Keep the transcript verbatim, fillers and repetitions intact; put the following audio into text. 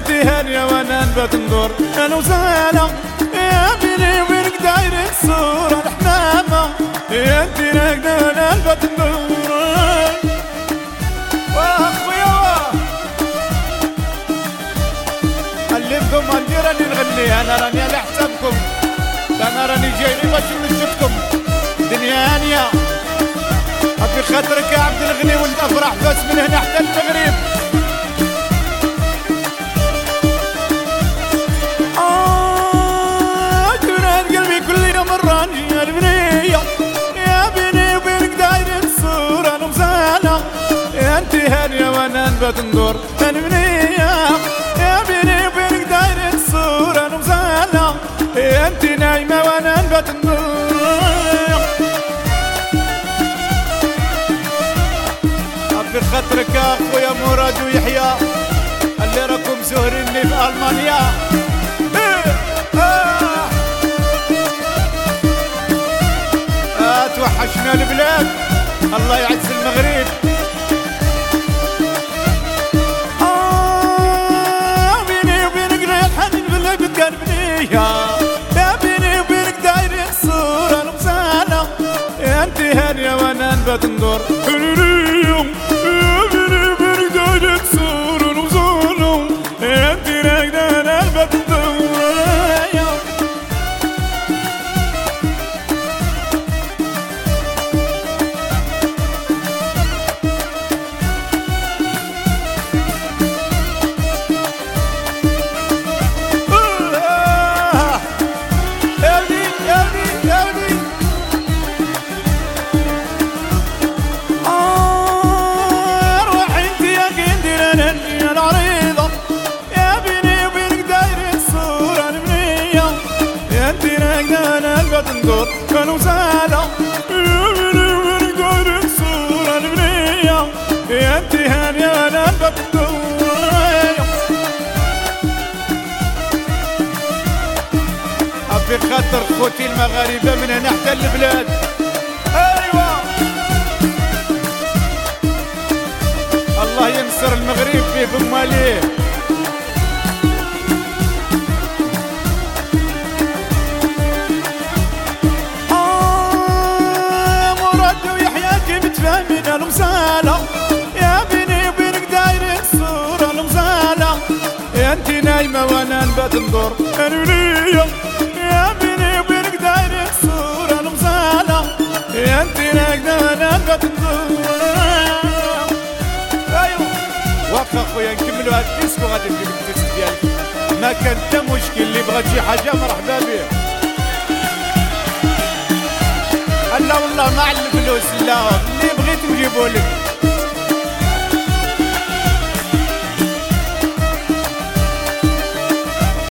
انت هانية وانا نبات ندور انا وزهالة يا بيني وبينك دايرة الصورة الحمامة يا انت راقدة وانا نبات ندور واخويا علمكم عندي راني نغني انا راني على حسابكم انا راني جايني باش نشوفكم دنيا هانية ابي خاطرك يا عبد الغني ولد افراح بس من هنا حتى المغرب آه جنات قلبي كل يوم راني يا البنية يا بيني وبينك دايرة الصورة انا مزالة يا انت هانية وانا نبات ندور انا بنية يا بيني وبينك دايرة الصورة انا مزالة يا انت نايمة وانا نبات ندور بخاطرك يا اخويا مراد ويحيى اللي راكم زهريني في المانيا آه. آه توحشنا البلاد الله يعز المغرب آه بيني وبينك ريح حنين باللي كان بنية يا بيني وبينك دايرة الصورة المزالة يا انت هانية وانا نبات ندور ندور كانوا زالة يا بيني وبينك دايرة الصورة البنية يا انت هانية انا نبات ندور ابي خاطر خوتي المغاربة من هنا حتى البلاد ايوا الله ينصر المغرب في بماليه من المزالة يا بيني وبينك دايرة الصورة المزالة يا انت نايمة وانا نبات ندور انا بنية يا بيني وبينك دايرة الصورة المزالة يا انت راقدة وانا نبات ندور ايوا واقف اخويا نكملوا هاد الديسك وغادي نجيب الديسك ديالك ما كان حتى مشكل اللي بغات شي حاجة مرحبا بيه لا والله ما على الفلوس لا اللي بغيت نجيبو لك